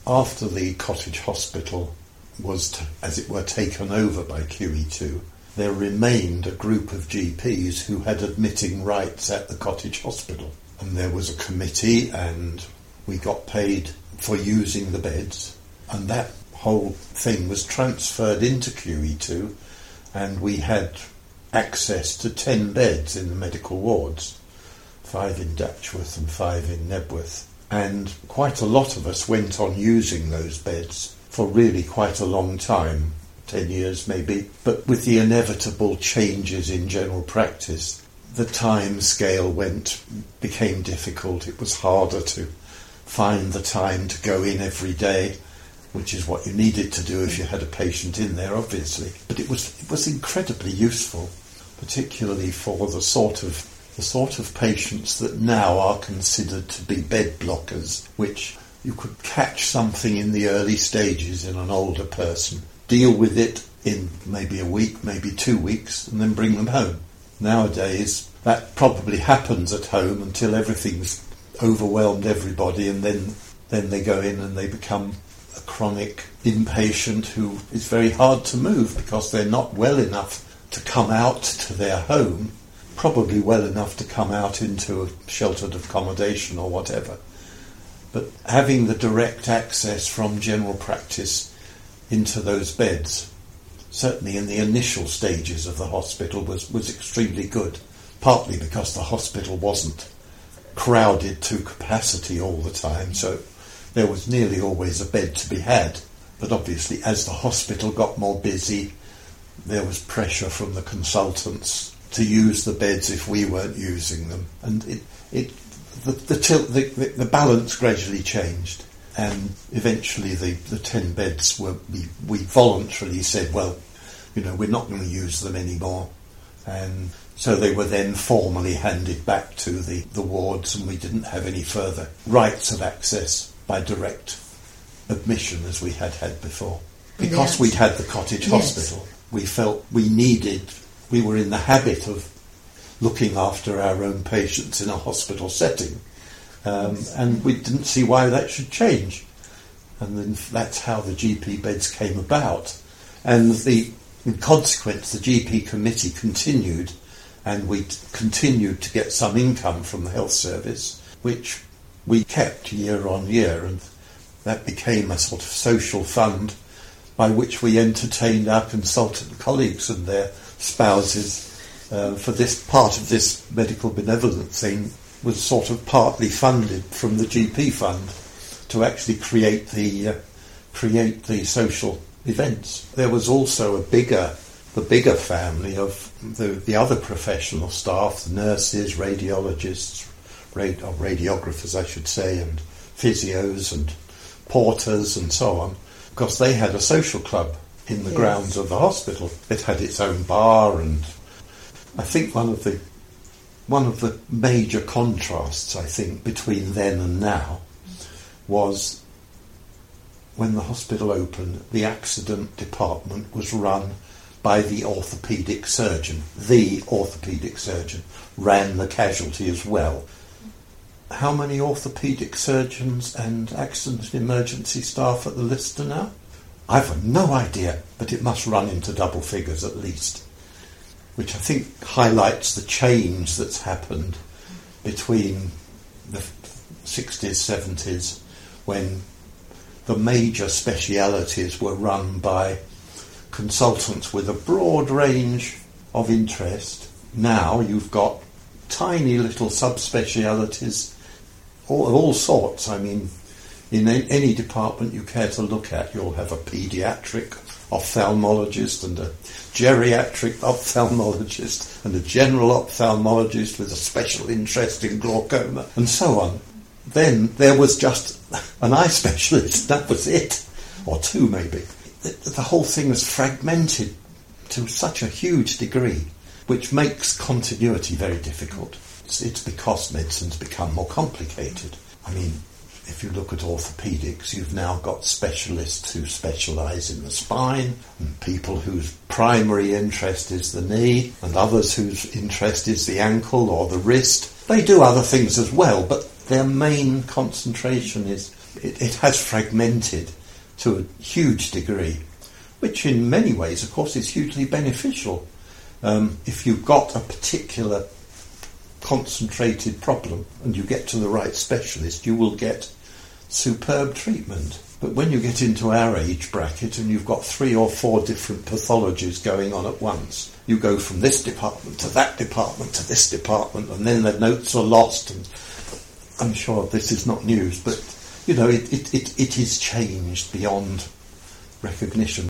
after the cottage hospital was, as it were, taken over by QE2, there remained a group of GPs who had admitting rights at the cottage hospital. And there was a committee, and we got paid for using the beds. And that whole thing was transferred into QE2, and we had access to 10 beds in the medical wards, 5 in Datchworth and 5 in Nebworth. And quite a lot of us went on using those beds for really quite a long time, 10 years maybe. But with the inevitable changes in general practice, the time scale became difficult. It was harder to find the time to go in every day, which is what you needed to do if you had a patient in there, obviously. But it was incredibly useful, particularly for the sort of patients that now are considered to be bed blockers, which you could catch something in the early stages in an older person, deal with it in maybe a week, maybe 2 weeks, and then bring them home. Nowadays, that probably happens at home until everything's overwhelmed everybody, and then they go in and they become a chronic inpatient who is very hard to move because they're not well enough to come out to their home, probably well enough to come out into a sheltered accommodation or whatever. But having the direct access from general practice into those beds, certainly in the initial stages of the hospital, was extremely good, partly because the hospital wasn't crowded to capacity all the time, so there was nearly always a bed to be had. But obviously, as the hospital got more busy, there was pressure from the consultants to use the beds if we weren't using them, and the balance gradually changed, and eventually the 10 beds we voluntarily said, well, we're not going to use them anymore, and so they were then formally handed back to the wards, and we didn't have any further rights of access by direct admission as we had before. Because we'd had the cottage hospital, we felt we were in the habit of looking after our own patients in a hospital setting, and we didn't see why that should change. And then that's how the GP beds came about. And in consequence, the GP committee continued, and we continued to get some income from the health service, which we kept year on year, and that became a sort of social fund by which we entertained our consultant colleagues and their spouses. For this part of this medical benevolent thing was sort of partly funded from the GP fund to actually create the social events. There was also the bigger family of the other professional staff, the nurses, radiologists, or radiographers I should say, and physios and porters and so on, because they had a social club in the grounds of the hospital. It had its own bar, and I think one of the major contrasts, I think, between then and now was when the hospital opened, the accident department was run by the orthopaedic surgeon. The orthopaedic surgeon ran the casualty as well. How many orthopaedic surgeons and accident and emergency staff at the Lister now? I've no idea, but it must run into double figures at least, which I think highlights the change that's happened between the 60s, 70s, when the major specialities were run by consultants with a broad range of interest. Now you've got tiny little subspecialities of all sorts. I mean, in any department you care to look at, you'll have a paediatric ophthalmologist and a geriatric ophthalmologist and a general ophthalmologist with a special interest in glaucoma and so on. Then there was just an eye specialist, that was it, or two maybe. The whole thing was fragmented to such a huge degree, which makes continuity very difficult. It's because medicine's become more complicated. I mean, if you look at orthopaedics, you've now got specialists who specialise in the spine, and people whose primary interest is the knee, and others whose interest is the ankle or the wrist. They do other things as well, but their main concentration is it has fragmented to a huge degree, which in many ways, of course, is hugely beneficial. If you've got a particular concentrated problem and you get to the right specialist, you will get superb treatment. But when you get into our age bracket and you've got 3 or 4 different pathologies going on at once, you go from this department to that department to this department, and then the notes are lost. And I'm sure this is not news, but it is changed beyond recognition.